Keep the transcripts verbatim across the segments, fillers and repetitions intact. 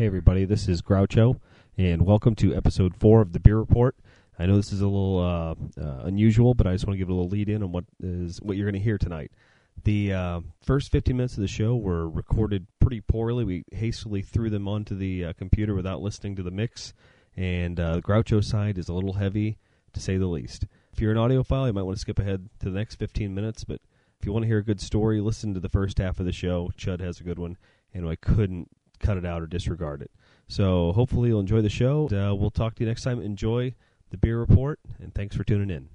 Hey everybody, this is Groucho, and welcome to episode four of the Beer Report. I know this is a little uh, uh, unusual, but I just want to give it a little lead in on what is what you're going to hear tonight. The uh, first fifteen minutes of the show were recorded pretty poorly. We hastily threw them onto the uh, computer without listening to the mix, and uh, the Groucho side is a little heavy, to say the least. If you're an audiophile, you might want to skip ahead to the next fifteen minutes, but if you want to hear a good story, listen to the first half of the show. Chud has a good one, and I couldn't cut it out or disregard it. So hopefully you'll enjoy the show. Uh, we'll talk to you next time. Enjoy the Beer Report, and thanks for tuning in.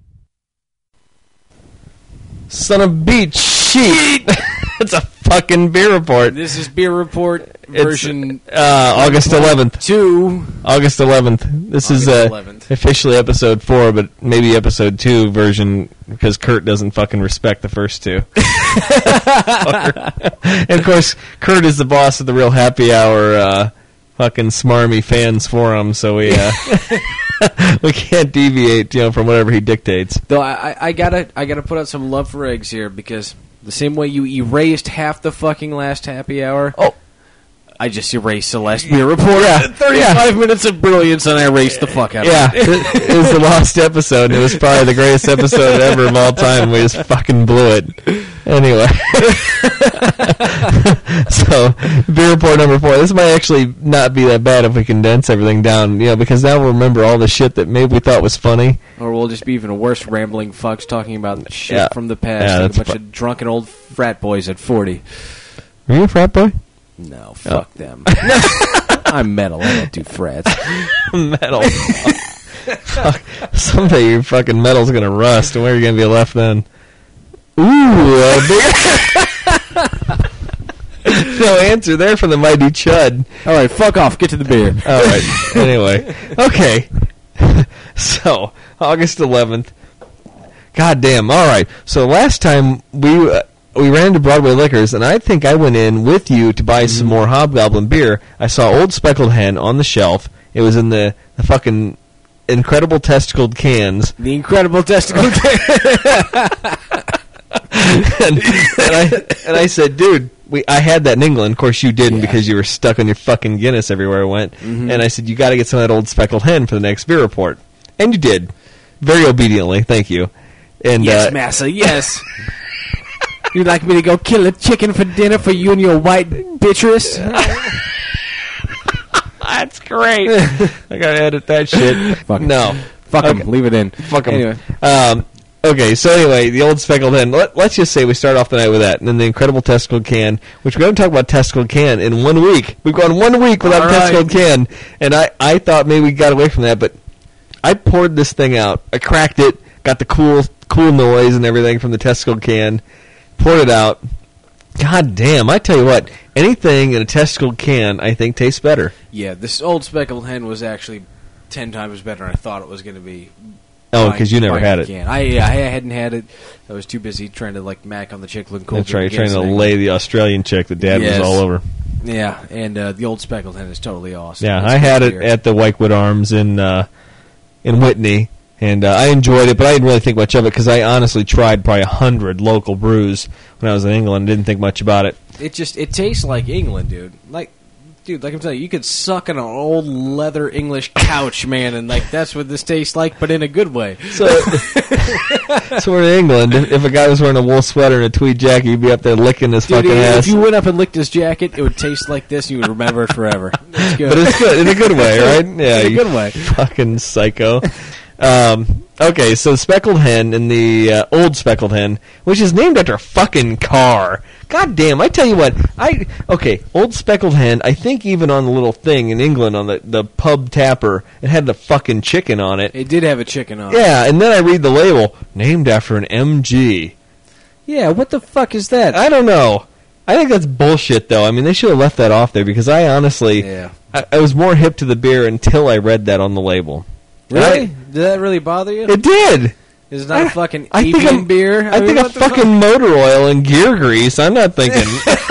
Son of beach sheet. It's a fucking Beer Report. This is Beer Report version it's, uh, August eleventh. Two. August eleventh. This August is uh, eleventh. Officially episode four, but maybe episode two version because Kurt doesn't fucking respect the first two. And of course, Kurt is the boss of the Real Happy Hour uh, fucking smarmy fans forum, so we uh, we can't deviate, you know, from whatever he dictates. Though I, I gotta I gotta put out some love for eggs here because the same way you erased half the fucking last happy hour. Oh. I just erased the last Beer Report. Yeah. thirty-five Yeah. minutes of brilliance, and I erased the fuck out of Yeah, it. it, it was the lost episode. It was probably the greatest episode ever of all time. We just fucking blew it. Anyway. So, Beer Report number four. This might actually not be that bad if we condense everything down, you know, because now we'll remember all the shit that maybe we thought was funny. Or we'll just be even worse rambling fucks talking about shit Yeah. from the past. Yeah, like that's a bunch fu- of drunken old frat boys at forty. Are you a frat boy? No, fuck them. I'm metal. I don't do frats. Metal. Fuck. Someday your fucking metal's gonna rust, and where are you gonna be left then? Ooh, a big... No answer there from the mighty Chud. All right, fuck off. Get to the beer. All right. Anyway, okay. So August eleventh. God damn. All right. So last time we uh, we ran to Broadway Liquors, and I think I went in with you to buy some more Hobgoblin beer. I saw Old Speckled Hen on the shelf. It was in the, the fucking incredible testicled cans. The incredible testicle. and, and I and I said, dude, we I had that in England. Of course, you didn't Yeah. because you were stuck on your fucking Guinness everywhere I went. Mm-hmm. And I said, you got to get some of that Old Speckled Hen for the next Beer Report. And you did, very obediently. Thank you. And Yes, uh, massa, yes. You'd like me to go kill a chicken for dinner for you and your white bitchess? That's great. I gotta edit that shit. Fuck no, Fuck them. Okay. Leave it in. Fuck them. Anyway. Um, okay, so anyway, the Old Speckled Hen. Let, let's just say we start off the night with that, and then the incredible testicle can, which we haven't talked about testicle can in one week. We've gone one week without All a testicle right. can, and I, I thought maybe we got away from that, but I poured this thing out. I cracked it, got the cool cool noise and everything from the testicle can, poured it out. God damn, I tell you what, anything in a testicle can, I think, tastes better. Yeah, this Old Speckled Hen was actually ten times better than I thought it was going to be. Oh, because you never Buying had a it. can. I, yeah, I hadn't had it. I was too busy trying to, like, mac on the chick looking cool. That's right, you're trying Guinness to thing. lay the Australian chick that Dad Yes. was all over. Yeah, and uh, the Old Speckled Hen is totally awesome. Yeah, It's I had good it beer. at the Whitewood Arms in uh, in Whitney, and uh, I enjoyed it, but I didn't really think much of it because I honestly tried probably a hundred local brews when I was in England and didn't think much about it. It just it tastes like England, dude. Like, dude, like I'm telling you, you could suck on an old leather English couch, man, and like that's what this tastes like, but in a good way. So, so we're in England. If, if a guy was wearing a wool sweater and a tweed jacket, you'd be up there licking his Dude, fucking if ass. you went up and licked his jacket, it would taste like this. You would remember it forever. It's good. But it's good in a good way, right? Yeah, In a you good way. Fucking psycho. Um, okay, so Speckled Hen and the uh, Old Speckled Hen, which is named after a fucking car. God damn! I tell you what, I okay, Old Speckled Hen. I think even on the little thing in England on the the pub tapper, it had the fucking chicken on it. It did have a chicken on it. Yeah, and then I read the label, named after an M G. Yeah, what the fuck is that? I don't know. I think that's bullshit, though. I mean, they should have left that off there because I honestly, Yeah. I, I was more hip to the beer until I read that on the label. Really? I- Did that really bother you? It did. Is it not I- a fucking I think Evian I'm- beer? I, mean, think a what the fucking fuck? motor oil and gear grease. I'm not thinking.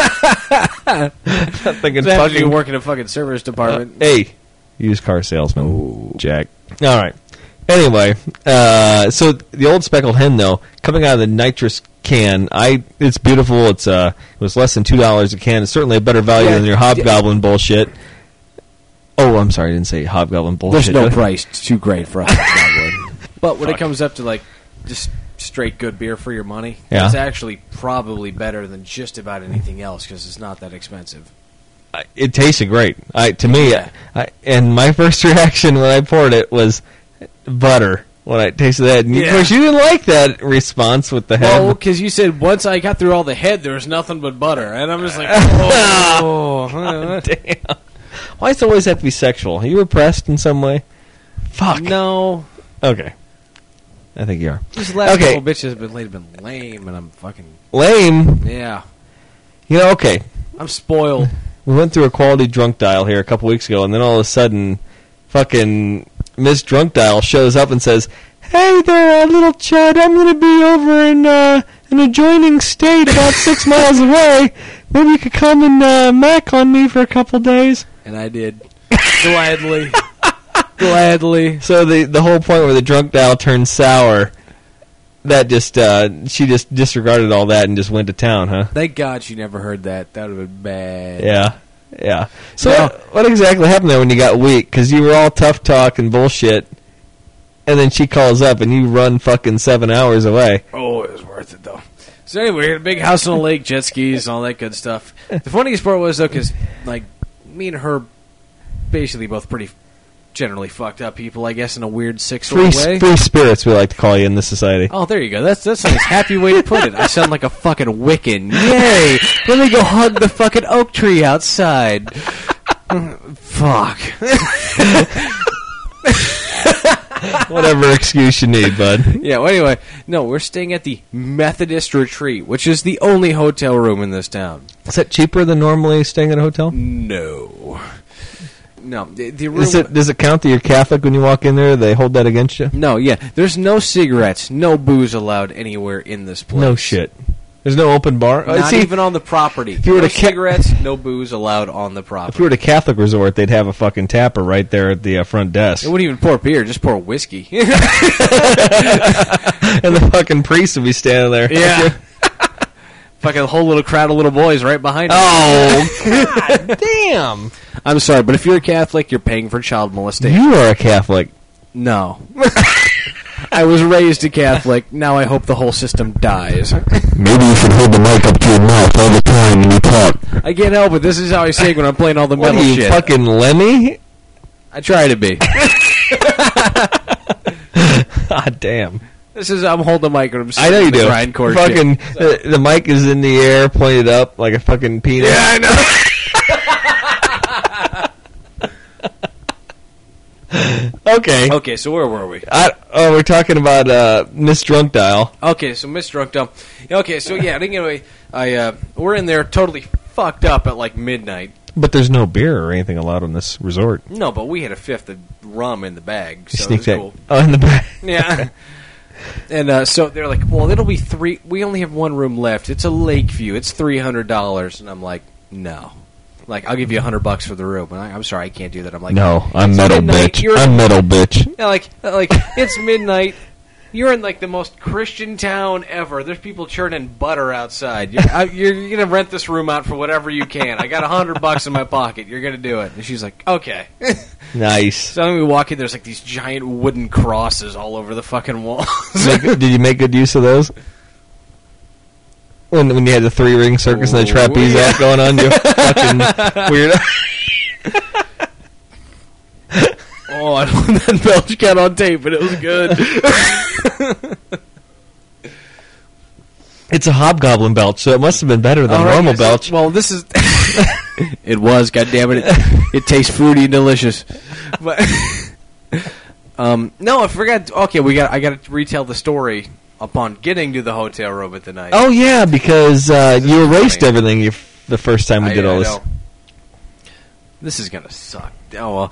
I'm not thinking Does it have to be fucking. working in a fucking service department. Uh, hey, used car salesman, Jack. All right. Anyway, uh, so the Old Speckled Hen, though, coming out of the nitrous can, I it's beautiful. It's uh, it was less than two dollars a can. It's certainly a better value Yeah, than your Hobgoblin bullshit. Oh, I'm sorry, I didn't say hobgoblin bullshit. There's no price too great for a hobgoblin. But when it comes up to like just straight good beer for your money, Yeah. it's actually probably better than just about anything else because it's not that expensive. I- It tasted great. I to me, Yeah. I, and my first reaction when I poured it was butter. When I tasted that, and Yeah. of course, you didn't like that response with the head. Well, because you said once I got through all the head, there was nothing but butter, and I'm just like, oh, Damn. Why does it always have to be sexual? Are you repressed in some way? Fuck. no. Okay. I think you are. These last Okay. couple bitches have been, lately been lame, and I'm fucking Lame. yeah. You know, okay. I'm spoiled. We went through a quality drunk dial here a couple weeks ago, and then all of a sudden, fucking Miss Drunk Dial shows up and says, "Hey there, uh, little chud, I'm going to be over in uh, an adjoining state about six miles away. Maybe you could come and uh, mac on me for a couple days." And I did. Gladly. Gladly. So the the whole point where the drunk dial turned sour, that just uh, she just disregarded all that and just went to town, huh? Thank God she never heard that. That would have been bad. Yeah, yeah. So No. what, what exactly happened there when you got weak? Because you were all tough talk and bullshit, and then she calls up and you run fucking seven hours away. Oh, it was worth it, though. So anyway, we had a big house on a lake, jet skis, all that good stuff. The funniest part was, though, because, like, me and her basically both pretty generally fucked up people, I guess, in a weird sick sort Free, of way. free spirits, we like to call you in this society. Oh, there you go. That's that's a nice, happy way to put it. I sound like a fucking Wiccan. Yay! Let me go hug the fucking oak tree outside. Fuck. Whatever excuse you need, bud. Yeah, well, anyway, no, we're staying at the Methodist Retreat, which is the only hotel room in this town. Is that cheaper than normally staying at a hotel? No. No, the, the room... Is it, does it count that you're Catholic when you walk in there? They hold that against you? No, yeah, there's no cigarettes, no booze allowed anywhere in this place. No shit. There's no open bar? Not Uh, see, even on the property. if you were no to ca- cigarettes, no booze allowed on the property. if you were at a Catholic resort, they'd have a fucking tapper right there at the uh, front desk. It wouldn't even pour beer, just pour whiskey. And the fucking priest would be standing there. Yeah. Fucking whole little crowd of little boys right behind us. Oh, God damn. I'm sorry, but if you're a Catholic, you're paying for child molestation. You are a Catholic. No. I was raised a Catholic. Now I hope the whole system dies. Maybe you should hold the mic up to your mouth all the time when you talk. I can't help it. This is how I sing when I'm playing all the What metal are you, shit. fucking Lemmy? I try to be. God damn. This is I'm holding the mic and I'm I know you the do. grindcore Fucking, shit. the, the mic is in the air, pointed up like a fucking penis. Yeah, I know. Okay. Okay, so where were we? I, oh, we're talking about uh, Miss Drunk Dial. Okay, so Miss Drunk Dumb. Okay, so yeah, anyway, I uh, we're in there totally fucked up at like midnight. But there's no beer or anything allowed on this resort. No, but we had a fifth of rum in the bag, so it Sneak was that. cool. Oh, in the back. Yeah. And uh, so they're like, well, it'll be three. We only have one room left. It's a Lakeview. It's three hundred dollars, and I'm like, no. Like, I'll give you a hundred bucks for the room. And I, I'm sorry, I can't do that. I'm like, No, I'm it's metal, midnight, bitch. you're- I'm metal, bitch. Yeah, like, like it's midnight. You're in like the most Christian town ever. There's people churning butter outside. You're, I, you're, you're gonna rent this room out for whatever you can. I got a hundred bucks in my pocket. You're gonna do it. And she's like, okay. Nice. So then we walk in. There's like these giant wooden crosses all over the fucking walls. Make- did you make good use of those? When when you had the three ring circus and the Oh, trapeze yeah. act going on, you fucking weirdo. Oh, I don't want that belch cat on tape, but it was good. It's a hobgoblin belch, so it must have been better than All right, normal so- belch. Well, this is. It was. God damn it! It, it tastes fruity and delicious. But um, no, I forgot. Okay, we got. I got to retell the story upon getting to the hotel room at the night. Oh yeah, because uh, you is erased funny. everything you f- the first time we I- did all I this. know. This is gonna suck. Oh well.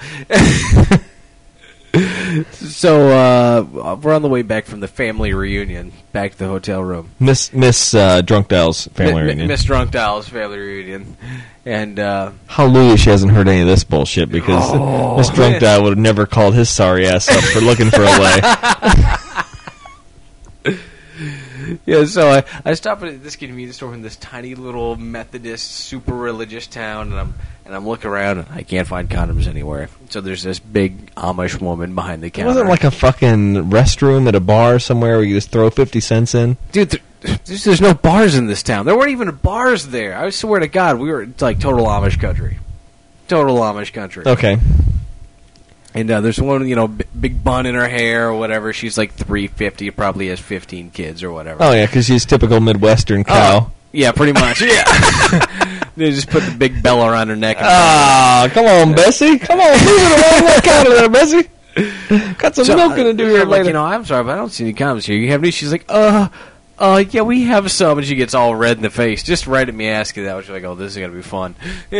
So uh, we're on the way back from the family reunion, back to the hotel room. Miss Miss uh, Drunk Dial's family Mi- mi- reunion. Miss Drunk Dial's family reunion, and uh, Hallelujah, she hasn't heard any of this bullshit because Oh. Miss Drunk Dial would have never called his sorry ass up for looking for a way. Yeah, so I, I stop at this convenience store in this tiny little Methodist, super religious town, and I'm and I'm looking around, and I can't find condoms anywhere. So there's this big Amish woman behind the It counter. wasn't like a fucking restroom at a bar somewhere where you just throw fifty cents in. Dude, there, there's, there's no bars in this town. There weren't even bars there. I swear to God, we were it's like total Amish country. Total Amish country. Okay. And uh, there's one, you know, b- big bun in her hair or whatever. She's like three fifty, probably has fifteen kids or whatever. Oh, yeah, because she's typical Midwestern cow. Oh, yeah, pretty much. Yeah. They just put the big bell around her neck. And Ah, come on, Bessie. Come on, move it along that counter there, Bessie. Got some So, milk in the do uh, here I'm like, later. you know, I'm sorry, but I don't see any condoms here. You have any? She's like, uh, uh, yeah, we have some. And she gets all red in the face, just right at me asking that. She's like, oh, this is going to be fun.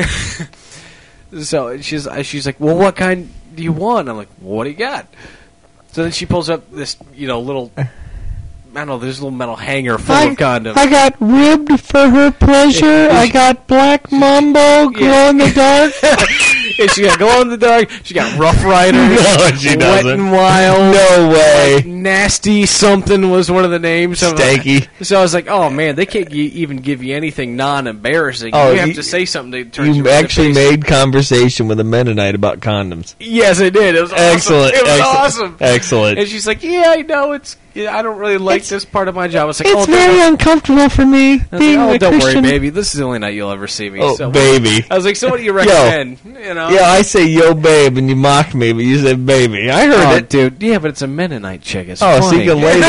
So she's she's like, well, what kind do you want? I'm like, what do you got? So then she pulls up this, you know, little, I don't know, this little metal hanger full of condoms. I got ribbed for her pleasure. I got black mambo, glow in the dark. And she got glow in the dark. She got Rough Rider. No, she Wet doesn't. and Wild. No way. Nasty something was one of the names. of Stanky. So I was like, oh man, they can't g- even give you anything non-embarrassing. Oh, you have you- to say something to turn you You red in the actually face. made conversation with a Mennonite about condoms. Yes, I did. It was Excellent. awesome. It was excellent. awesome. Excellent. And she's like, yeah, I know. It's. Yeah, I don't really like It's- this part of my job. I was like, It's oh, very don't, uncomfortable for me I was like, being oh, a don't Christian. worry, baby. This is the only night you'll ever see me. Oh, so, baby. I was like, so what do you recommend? You know? Yeah, I say yo babe and you mock me, but you said baby. I heard Oh, it. dude. Yeah, but it's a Mennonite chick. It's Oh, so funny. you can lay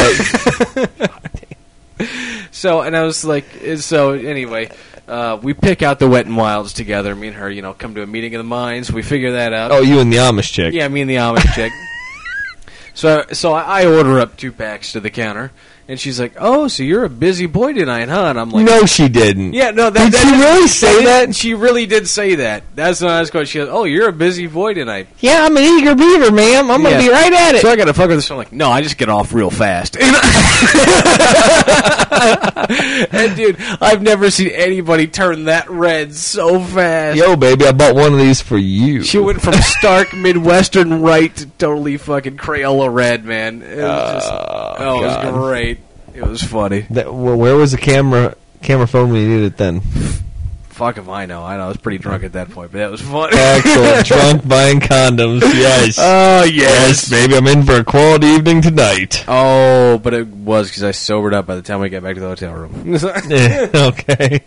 that. So, and I was like, so anyway, uh, we pick out the Wet and Wilds together. Me and her, you know, come to a meeting of the minds. We figure that out. Oh, you and the Amish chick. Yeah, me and the Amish chick. So, so I I order up two packs to the counter, and she's like, "Oh, so you're a busy boy tonight, huh?" And I'm like, No, she didn't. yeah, no, that, Did that she is- really say that? She really did say that. That's when I was going. She goes, "Oh, you're a busy boy tonight." Yeah, I'm an eager beaver, ma'am. I'm Yeah. gonna be right at it. So I got to fuck with this. I'm like, no, I just get off real fast. And dude, I've never seen anybody turn that red so fast. Yo, baby, I bought one of these for you. She went from stark Midwestern right to totally fucking Crayola red, man. It was just, Oh, oh, it was God. great. It was funny. That, well, where was the camera camera phone when you needed it then? Fuck if I know. I know. I was pretty drunk at that point, but that was funny. Excellent. Drunk buying condoms. Yes. Oh, yes, baby. I'm in for a quality evening tonight. Oh, but it was because I sobered up by the time we got back to the hotel room. Yeah, okay.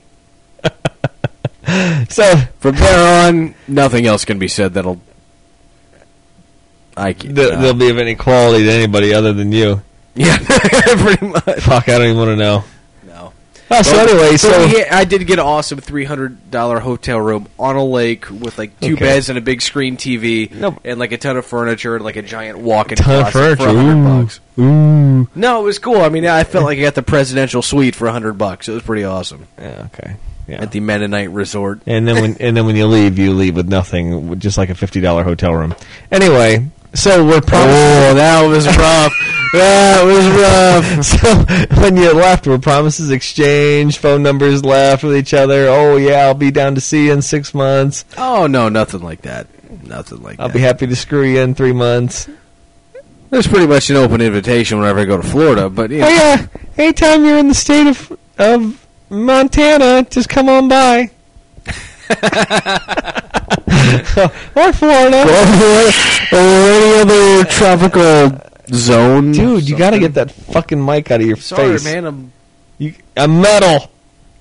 So From there on, nothing else can be said that'll. I can't. th- they'll be of any quality to anybody other than you. Yeah, pretty much. Fuck, I don't even want to know. No. Oh, so Well, anyway, so yeah, I did get an awesome three hundred dollar hotel room on a lake with like two Okay. beds and a big screen T V Nope. and like a ton of furniture and like a giant walk-in ton of closet furniture. for a hundred Ooh. bucks. Ooh. No, it was cool. I mean, I felt like I got the presidential suite for a hundred bucks. It was pretty awesome Yeah, okay. Yeah. at the Mennonite Resort. And then when and then when you leave, you leave with nothing, with just like a fifty dollar hotel room. Anyway, so we're promising. Oh, that was rough. That was rough. So when you left, were promises exchanged, phone numbers left with each other. Oh yeah, I'll be down to see you in six months. Oh no, nothing like that. Nothing like I'll that. be happy to screw you in three months. There's pretty much an open invitation whenever I go to Florida, but you know. Oh yeah, anytime you're in the state of of Montana, just come on by. Or Florida. or any other tropical zone. Dude, you got to get that fucking mic out of your Sorry, face. man. I'm You, a metal.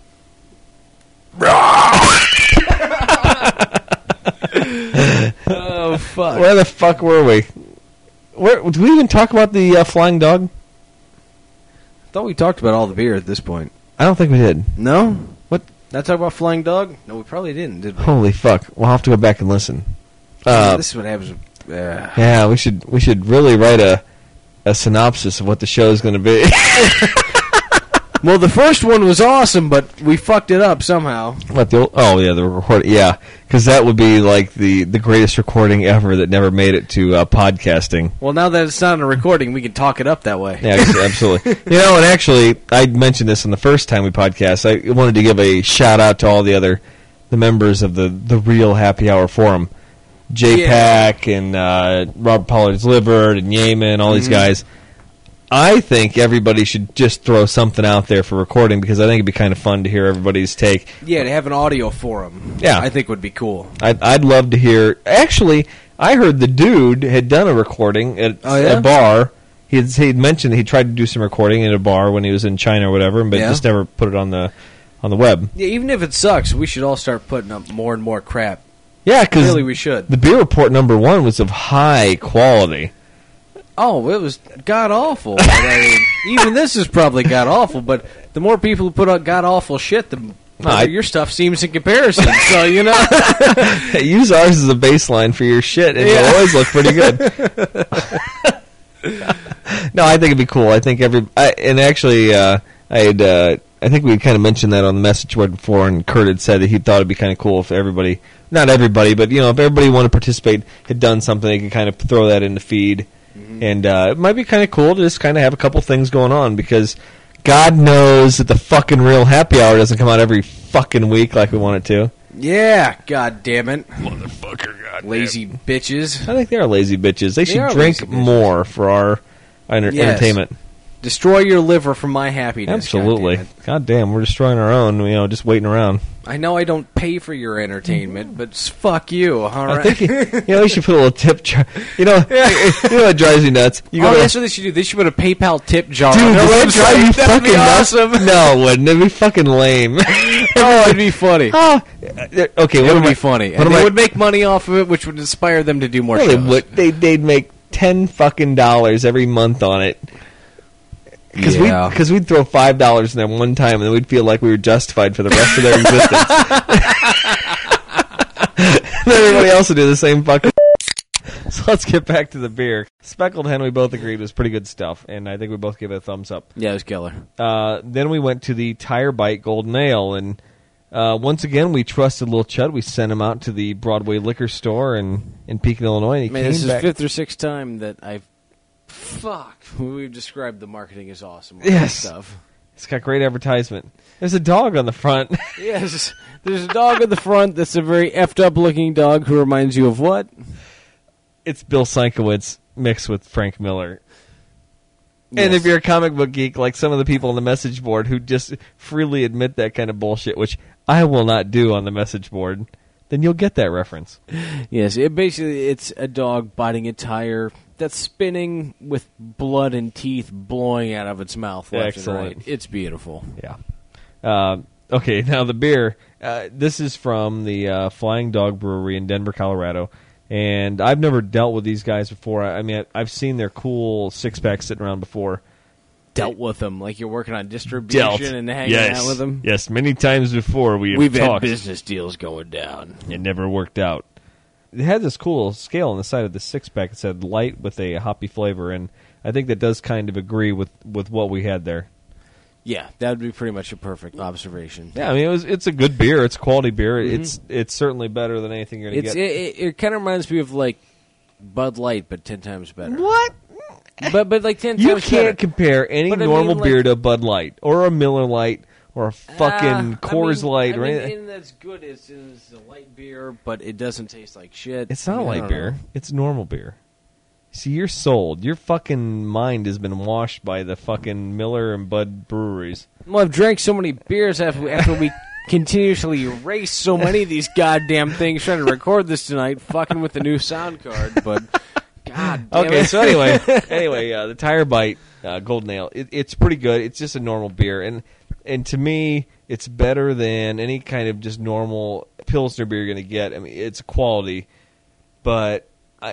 oh fuck. Where the fuck were we? Where did we even talk about the uh, flying dog? I thought we talked about all the beer at this point. I don't think we did. No? What? Not talk about flying dog? No, we probably didn't, did we? Holy fuck! We'll have to go back and listen. Uh, this is what happens. With, uh, yeah, we should we should really write a a synopsis of what the show is going to be. well, the first one was awesome, but we fucked it up somehow. What the? Old, oh yeah, the record. Yeah, because that would be like the the greatest recording ever that never made it to uh, podcasting. Well, now that it's not on a recording, we can talk it up that way. Yeah, absolutely. You know, and actually, I mentioned this on the first time we podcast. I wanted to give a shout out to all the other the members of the the real Happy Hour forum, J PAC and uh, Robert Pollard's Liver and Yeaman, all these Mhm. guys. I think everybody should just throw something out there for recording because I think it'd be kind of fun to hear everybody's take. Yeah, to have an audio forum. Yeah. I think would be cool. I'd, I'd love to hear. Actually, I heard the dude had done a recording at Oh, yeah? a bar. He had, he'd mentioned that he tried to do some recording at a bar when he was in China or whatever, but Yeah. just never put it on the on the web. Yeah, even if it sucks, we should all start putting up more and more crap. Yeah, because Really, we should. the Beer Report number one was of high quality. Oh, it was god awful. But I mean, even this is probably god awful. But the more people who put out god awful shit, the better I- your stuff seems in comparison. So you know, Hey, use ours as a baseline for your shit, and Yeah. you'll always look pretty good. No, I think it'd be cool. I think every I, and actually, uh, I had uh, I think we kind of mentioned that on the message board before, and Kurt had said that he thought it'd be kind of cool if everybody, not everybody, but you know, if everybody wanted to participate, had done something, they could kind of throw that in the feed, mm-hmm. and uh, it might be kind of cool to just kind of have a couple things going on because God knows that the fucking Real Happy Hour doesn't come out every fucking week like we want it to. yeah, god damn it, Motherfucker, God, lazy bitches, I think they are lazy bitches. They, They should are drink lazy bitches. more for our enter- Yes. entertainment. destroy your liver for my happiness. Absolutely. God damn it. God damn, we're destroying our own, you know, just waiting around. I know I don't pay for your entertainment, but s- fuck you. All right. I think, you, you know, we should put a little tip jar. You know, you know what drives me nuts? You oh, go to- that's what they should do. They should put a PayPal tip jar Dude, on their does that drive you website. That'd fucking be nuts? awesome. No, it wouldn't. It'd be fucking lame. Oh, it'd be funny. Oh, okay, what It would am be I- funny. what And am they I- would make money off of it, which would inspire them to do more No, they shows. would. They, they'd make ten fucking dollars every month on it. Because Yeah. we because we'd throw five dollars in there one time, and then we'd feel like we were justified for the rest of their existence. And everybody else would do the same fucking. So let's get back to the beer. Speckled Hen, we both agreed was pretty good stuff, and I think we both gave it a thumbs up. Yeah, it was killer. Uh, then we went to the Tire Bite Golden Ale, and uh, once again we trusted Lil Chud. We sent him out to the Broadway liquor store in in Pekin, Illinois. And he Man, came this is back. fifth or sixth time that I've. Fuck. We've described the marketing as awesome. Yes. Stuff. It's got great advertisement. There's a dog on the front. Yes. There's a dog in the front that's a very effed up looking dog who reminds you of what? It's Bill Sienkiewicz mixed with Frank Miller. And Yes. if you're a comic book geek, like some of the people on the message board who just freely admit that kind of bullshit, which I will not do on the message board, then you'll get that reference. Yes, it basically it's a dog biting a tire that's spinning with blood and teeth blowing out of its mouth left Excellent. and right. It's beautiful. Yeah. Uh, okay, now the beer. Uh, this is from the uh, Flying Dog Brewery in Denver, Colorado. And I've never dealt with these guys before. I, I mean, I, I've seen their cool six-pack sitting around before. Dealt with them like you're working on distribution and hanging yes. out with them. Yes, many times before we have We've had talked. business deals going down. It never worked out. It had this cool scale on the side of the six-pack. It said light with a hoppy flavor, and I think that does kind of agree with, with what we had there. Yeah, that would be pretty much a perfect observation. Yeah, I mean, it was it's a good beer. It's quality beer. It's it's certainly better than anything you're going to It's get. it, it, it kind of reminds me of like Bud Light, but ten times better. What? But but like ten You times can't better. compare any But I normal mean, beer like- to a Bud Light or a Miller Light or a fucking Uh, Coors I mean, Light I or mean, anything. and that's good. It's, it's a light beer, but it doesn't taste like shit. It's not I a mean, I light don't beer. know. It's normal beer. See, you're sold. Your fucking mind has been washed by the fucking Miller and Bud breweries. Well, I've drank so many beers after, after we continuously erase so many of these goddamn things trying to record this tonight, fucking with the new sound card, but god damn Okay, it. so anyway, anyway, uh, the Tire Bite uh, Golden Ale, it, it's pretty good. It's just a normal beer, and and to me, it's better than any kind of just normal Pilsner beer you're going to get. I mean, it's quality, but I,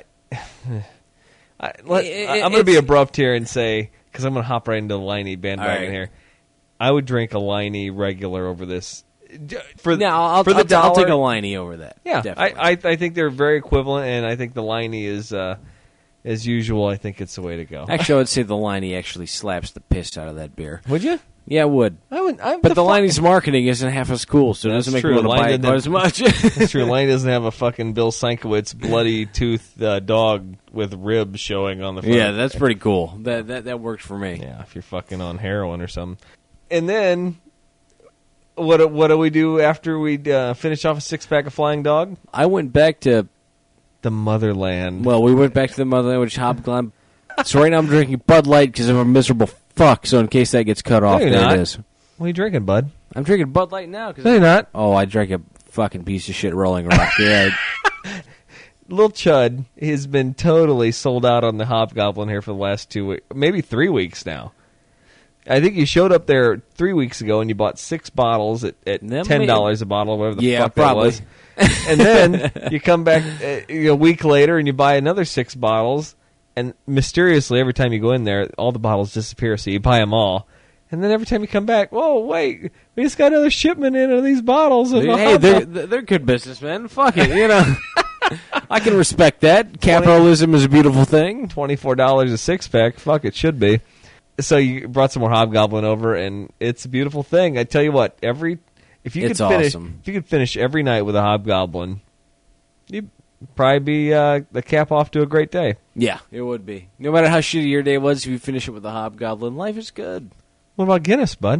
I let, It- I I'm going to be it's- abrupt here and say, because I'm going to hop right into the Liney bandwagon All right. here. I would drink a Liney regular over this. For, No, I'll, for the I'll, I'll take a dollar- liney over that. Yeah, definitely. I, I I think they're very equivalent, and I think the Liney is, uh, as usual, I think it's the way to go. Actually, I would say the liney actually slaps the piss out of that beer. Would you? Yeah, it would. I would. I, But the, fuck- liney's marketing isn't half as cool, so it That's doesn't make true. me want to Line buy it didn't quite as much. That's true. Liney doesn't have a fucking Bill Sienkiewicz bloody tooth uh, dog with ribs showing on the front. Yeah, that's pretty cool. That that that worked for me. Yeah, if you're fucking on heroin or something. And then, what do- what do we do after we uh, finish off a six pack of Flying Dog? I went back to The Motherland. well, we went back to the motherland, which Hobgoblin So right now I'm drinking Bud Light because I'm a miserable fuck. So in case that gets cut off, you're there not. it is. What are you drinking, bud? I'm drinking Bud Light now. Cause No, you're not. Oh, I drank a fucking piece of shit Rolling Rock. Yeah. Little Chud has been totally sold out on the Hobgoblin here for the last two weeks, maybe three weeks now. I think you showed up there three weeks ago and you bought six bottles at, at ten dollars a bottle, whatever the Yeah, fuck probably. that was. And then you come back uh, a week later and you buy another six bottles, and mysteriously every time you go in there, all the bottles disappear, so you buy them all. And then every time you come back, whoa, wait, we just got another shipment in of these bottles. Of Hey, they're, they're good businessmen. Fuck it, you know. I can respect that. Capitalism is a beautiful thing. twenty-four dollars a six-pack. Fuck, it should be. So you brought some more Hobgoblin over, and it's a beautiful thing. I tell you what, every if you It's could finish, awesome. if you could finish every night with a Hobgoblin, you'd probably be uh, the cap off to a great day. Yeah, it would be. No matter how shitty your day was, if you finish it with a Hobgoblin, life is good. What about Guinness, bud?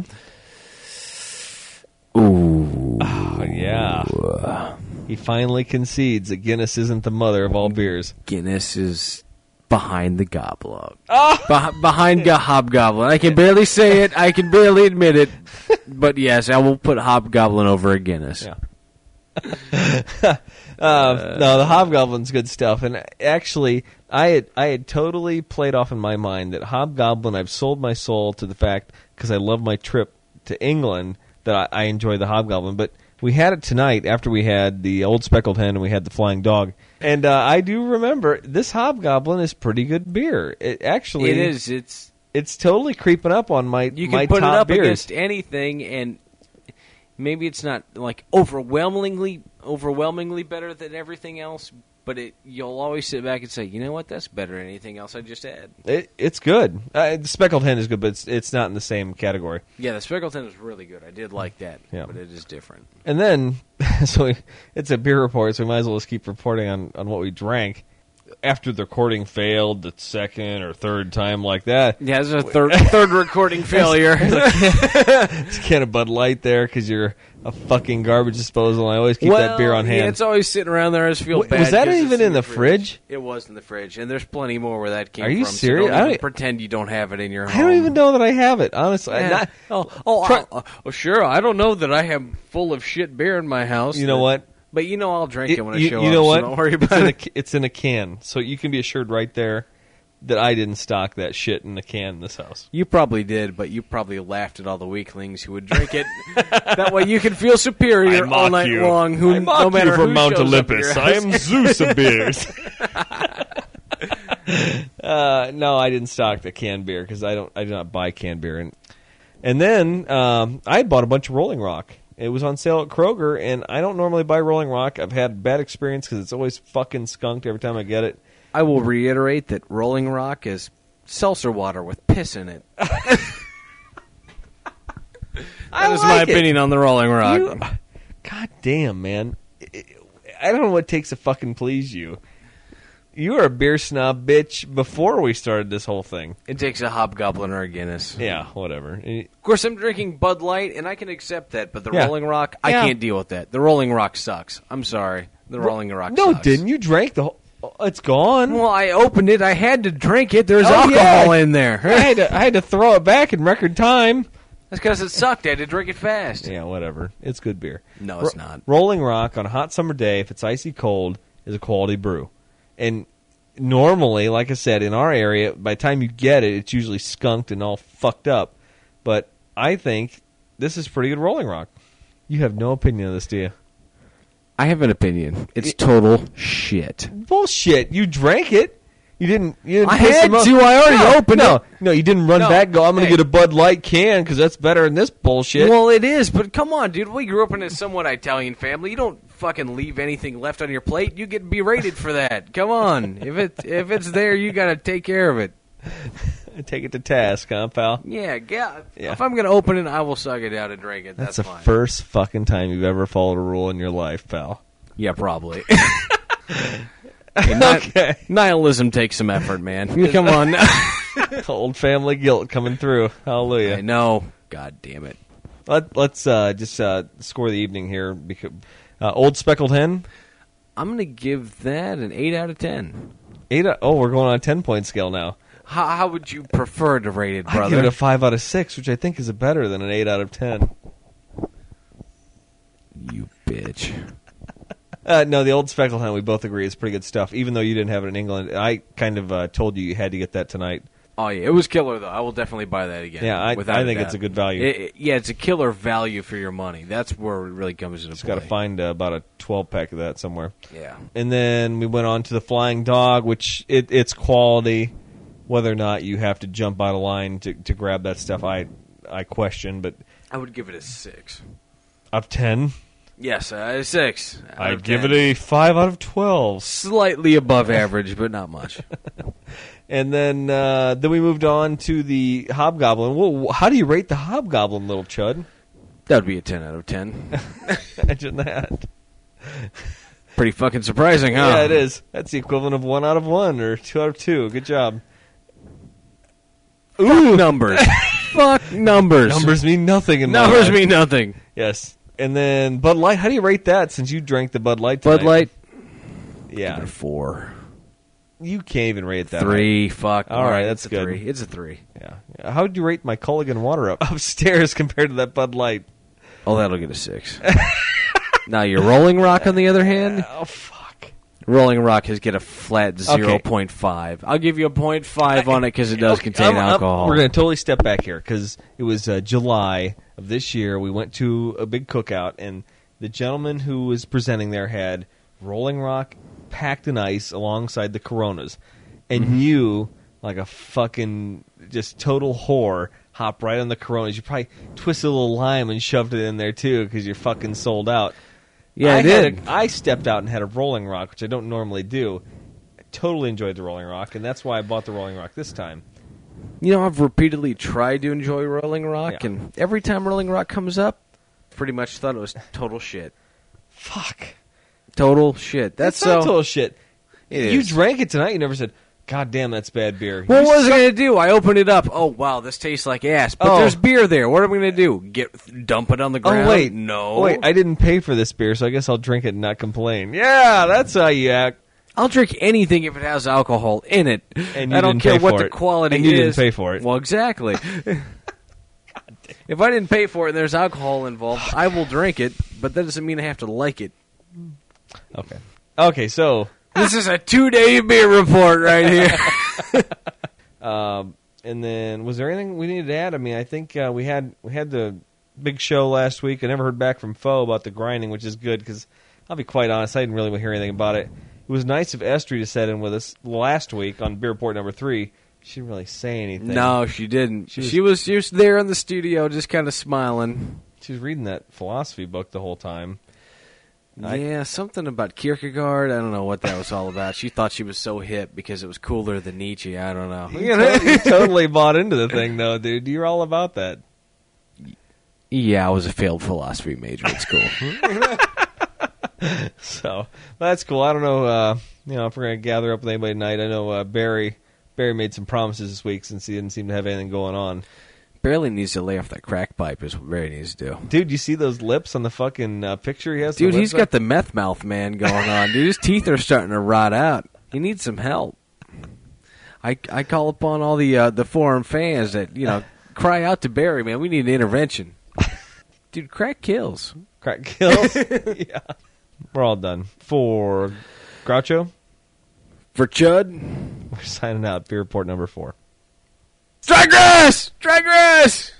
Ooh. Oh, yeah. He finally concedes that Guinness isn't the mother of all beers. Guinness is behind the goblet. Oh! Be- behind the Hobgoblin. I can barely say it. I can barely admit it. But yes, I will put Hobgoblin over a Guinness. Yeah. uh, no, the Hobgoblin's good stuff. And actually, I had I had totally played off in my mind that Hobgoblin, I've sold my soul to the fact, because I love my trip to England, that I, I enjoy the Hobgoblin. But we had it tonight after we had the Old Speckled Hen and we had the Flying Dog. And uh, I do remember this Hobgoblin is pretty good beer. It actually It is. It's It's totally creeping up on my You can my put it top up beers. against anything, and maybe it's not like overwhelmingly overwhelmingly better than everything else, but it you'll always sit back and say, you know what, that's better than anything else I just had. It, it's good. Uh, the Speckled Hen is good, but it's, it's not in the same category. Yeah, the Speckled Hen was really good. I did like that, Yeah. but it is different. And then, so we, it's a beer report, so we might as well just keep reporting on, on what we drank. After the recording failed the second or third time like that, Yeah, this is a third third recording failure. there's a can of Bud Light there because you're a fucking garbage disposal. I always keep that beer on hand. Yeah, it's always sitting around there. I just feel W- bad. was that 'cause it's even in the fridge? It was in the fridge, and there's plenty more where that came Are you from. so serious? don't I even don't- pretend you don't have it in your I home. don't even know that I have it, honestly. I Yeah. not, oh, oh, Try- oh, oh, sure. I don't know that I have full of shit beer in my house. you know that- what? But you know I'll drink it, It- when I you, show you up. know so what? don't worry it's, about in it. a, it's in a can, so you can be assured right there that I didn't stock that shit in the can in this house. You probably did, but you probably laughed at all the weaklings who would drink it. That way you can feel superior all night long. Who, I mock no matter you from who Mount shows up at Olympus. your I house. am Zeus of beers. uh, no, I didn't stock the canned beer because I don't. I do not buy canned beer. And and then um, I had bought a bunch of Rolling Rock. It was on sale at Kroger, and I don't normally buy Rolling Rock. I've had bad experience because it's always fucking skunked every time I get it. I will reiterate that Rolling Rock is seltzer water with piss in it. That I is my like it. opinion on the Rolling Rock. You- God damn, man. I don't know what takes to fucking please you. You were a beer snob bitch before we started this whole thing. It takes a Hobgoblin or a Guinness. Yeah, whatever. Of course, I'm drinking Bud Light, and I can accept that, but the Yeah. Rolling Rock, I Yeah. can't deal with that. The Rolling Rock sucks. I'm sorry. The Rolling Rock No, sucks. it didn't. You drank the whole... It's gone. Well, I opened it. I had to drink it. There's Oh, alcohol yeah. in there. I had to I had to throw it back in record time. That's because it sucked. I had to drink it fast. Yeah, whatever. It's good beer. No, it's not. Rolling Rock on a hot summer day, if it's icy cold, is a quality brew. And normally, like I said, in our area, by the time you get it, it's usually skunked and all fucked up. But I think this is pretty good Rolling Rock. You have no opinion of this, do you? I have an opinion. It's total shit. Bullshit. You drank it. You didn't. You didn't I piss had them off. to. I already no, opened no, it. No, you didn't run No. back and go, I'm going to Hey. get a Bud Light can because that's better than this bullshit. Well, it is, but come on, dude. We grew up in a somewhat Italian family. You don't fucking leave anything left on your plate. You get berated for that. Come on. If it if it's there, you got to take care of it. Take it to task, huh, pal? Yeah, yeah. Yeah. If I'm going to open it, I will suck it out and drink it. That's, That's, the fine. first fucking time you've ever followed a rule in your life, pal. Yeah, probably. Hey, ni- Okay. Nihilism takes some effort, man. Come on. Old family guilt coming through. I Hallelujah. know. God damn it. Let, let's uh, just uh, score the evening here. Because, uh, Old Speckled Hen, I'm going to give that an eight out of ten. eight. Oh, we're going on a ten point scale now. How, how would you prefer to rate it, I brother? give it a five out of six, which I think is a better than an eight out of ten. You bitch. Uh, no, the Old Speckled Hen, we both agree, is pretty good stuff. Even though you didn't have it in England, I kind of uh, told you you had to get that tonight. Oh, yeah, it was killer, though. I will definitely buy that again. Yeah, I, without I think doubt. it's a good value. It, it, yeah, it's a killer value for your money. That's where it really comes into Just play. got to find uh, about a twelve pack of that somewhere. Yeah. And then we went on to the Flying Dog, which it, it's quality. Whether or not you have to jump out of line to, to grab that stuff, I I question. But I would give it a six. out of ten, Yes, a six. out I'd of give ten. it a five out of twelve. Slightly above average, but not much. And then uh, then we moved on to the Hobgoblin. Well, how do you rate the Hobgoblin, little Chud? That would be a ten out of ten. Imagine that. Pretty fucking surprising, huh? Yeah, it is. That's the equivalent of one out of one or two out of two. Good job. Ooh, numbers. Fuck numbers. Numbers mean nothing in my Numbers life. mean nothing. Yes. And then Bud Light. How do you rate that since you drank the Bud Light tonight? Bud Light. Yeah. Four. You can't even rate that. Three. Fuck. All right, that's it's a good. Three. It's a three. Yeah. yeah. How would you rate my Culligan water up upstairs compared to that Bud Light? Oh, that'll get a six. Now, your Rolling Rock, on the other hand, Oh, fuck. Rolling Rock has get a flat zero point five. I'll give you a point five on it because it does Okay, contain I'm- I'm- alcohol. we're going to totally step back here because it was uh, July of this year. We went to a big cookout, and the gentleman who was presenting there had Rolling Rock packed in ice alongside the Coronas. And Mm-hmm. you, like a fucking just total whore, hop right on the Coronas. You probably twisted a little lime and shoved it in there, too, because you're fucking sold out. Yeah, I I did. had a- I stepped out and had a Rolling Rock, which I don't normally do. I totally enjoyed the Rolling Rock, and that's why I bought the Rolling Rock this time. You know, I've repeatedly tried to enjoy Rolling Rock, Yeah. and every time Rolling Rock comes up, pretty much thought it was total shit. Fuck. Total shit. That's, That's not so. total shit. It you is. drank it tonight. You never said, God damn, that's bad beer. What You was I suck- going to do? I opened it up. Oh, wow, this tastes like ass. But Oh. there's beer there. What am I going to do? Get Dump it on the ground? Oh, wait. No. Oh, wait, I didn't pay for this beer, so I guess I'll drink it and not complain. Yeah, that's how you act. I'll drink anything if it has alcohol in it. And you I don't didn't care pay what for the it. quality And you is. didn't pay for it. Well, exactly. If I didn't pay for it and there's alcohol involved, I will drink it, but that doesn't mean I have to like it. Okay. Okay, so, This is a two-day beer report right here. um, and then was there anything we needed to add? I mean, I think uh, we had we had the big show last week. I never heard back from Foe about the grinding, which is good because I'll be quite honest, I didn't really hear anything about it. It was nice of Estrie to sit in with us last week on Beer Report number three. She didn't really say anything. No, she didn't. She She was- was, she was there in the studio just kind of smiling. She was reading that philosophy book the whole time. I- Yeah, something about Kierkegaard. I don't know what that was all about. She thought she was so hip because it was cooler than Nietzsche. I don't know. You totally, totally bought into the thing, though, dude. You're all about that. Yeah, I was a failed philosophy major at school. So well, that's cool. I don't know, uh, you know, if we're gonna gather up with anybody tonight. I know uh, Barry. Barry made some promises this week since he didn't seem to have anything going on. Barely needs to lay off that crack pipe is what Barry needs to do. Dude, you see those lips on the fucking uh, picture he has? Dude, on he's website? got the meth mouth man going on. Dude, his teeth are starting to rot out. He needs some help. I, I call upon all the uh, the forum fans that, you know, cry out to Barry, man. We need an intervention. Dude, crack kills. crack kills. Yeah, we're all done for Groucho. For Chud, We're signing out. Beer Report number four. Drag race! Drag race!